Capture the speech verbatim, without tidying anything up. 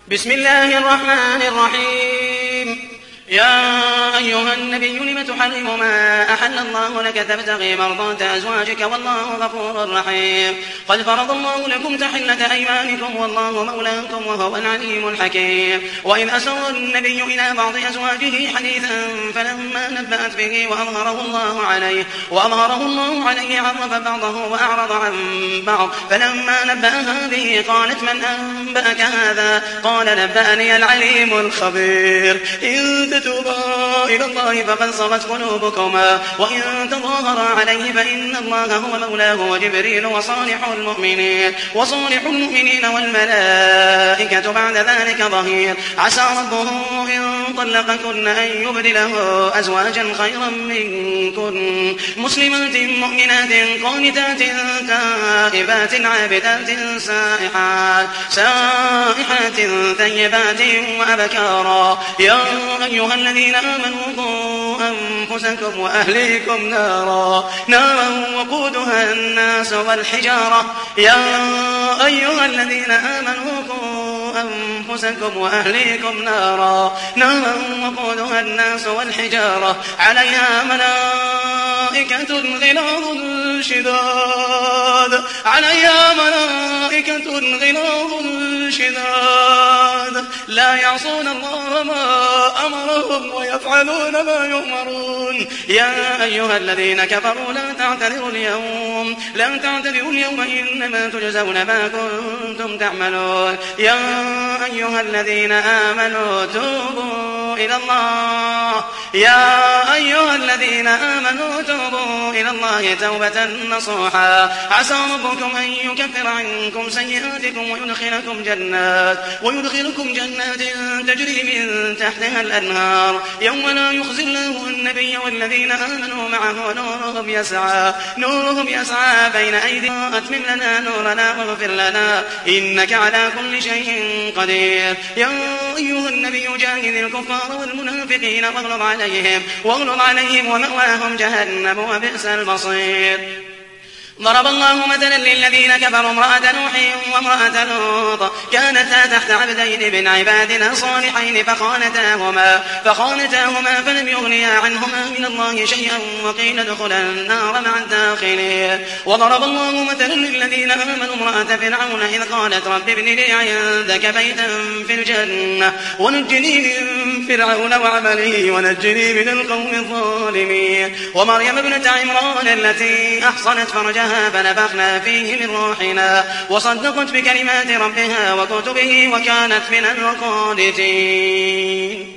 بسم الله الرحمن الرحيم. يا أيها النبي لم تحرم ما أحل الله لك تبتغي مرضات أزواجك والله غفور رحيم. قد فرض الله لكم تحلة أيمانكم والله مولاكم وهو العليم الحكيم. وإن أسر النبي إلى بعض أزواجه حديثا فلما نبأت به وأظهره الله عليه وأظهره الله عليه عرف بعضه وأعرض عن بعض فلما نبأها به قالت من أنبأك هذا؟ قال نبأني العليم الخبير. إن تتوبا إلى الله فقد صغت قلوبكما وإن تظاهرا عليه فإن الله هو مولاه وجبريل وصالح المؤمنين وصالح المؤمنين والملائكة بعد ذلك ظهير. عسى ربه إن طلقكن أن يبدله أزواجا خيرا منكن مسلمات مؤمنات قانتات تائبات عابدات سائحات سائحات ثيبات وأبكارا. يا أيها الذين آمنوا قوا أنفسكم وأهليكم نارا نارا وقودها الناس والحجارة. يا أيها الذين آمنوا قوا أنفسكم وأهليكم نارا نارا وقودها الناس والحجارة عليها ملائكة غلاظ شداد عليها ملائكة غلاظ شداد لا يعصون الله ما أمرهم ويفعلون ما يؤمرون. يا أيها الذين كفروا لا تعتذروا اليوم لا تعتذروا اليوم إنما تجزون ما كنتم تعملون. يا أيها الذين آمنوا توبوا إلى الله يا أيها الذين آمنوا توبوا إلى الله توبة نصوحا. عسى ربكم أن يكفر عنكم سيئاتكم ويدخلكم جنات ويدخلكم جنات تجري من تحتها الأنهار يوم لا يخزي الله النبي والذين آمنوا معه نورهم يسعى نورهم يسعى بين أيديهم أتمم لنا نورنا واغفر لنا إنك على كل شيء قدير. يا أيها النبي جاهد الكفار والمنافقين واغلظ عليهم واغلظ عليهم ومأواهم جهنم وبئس المصير. ضرب الله مثلا للذين كفروا امرأة نوح وامرأة لوط كانتا تحت عبدين من عبادنا صالحين فخانتاهما فخانتاهما فلم يغنيا عنهما من الله شيئا وقيل ادخلا النار مع الداخلين. وضرب الله مثلا للذين آمنوا امرأة فرعون إذ قالت رب ابن لي عندك بيتا في الجنة ونجني من فرعون وعمله ونجني من القوم الظالمين. ومريم ابنة عمران التي أحصنت فرجها فنفخنا فيه من روحنا وصدقت بكلمات ربها وكتبه وكانت من القانتين.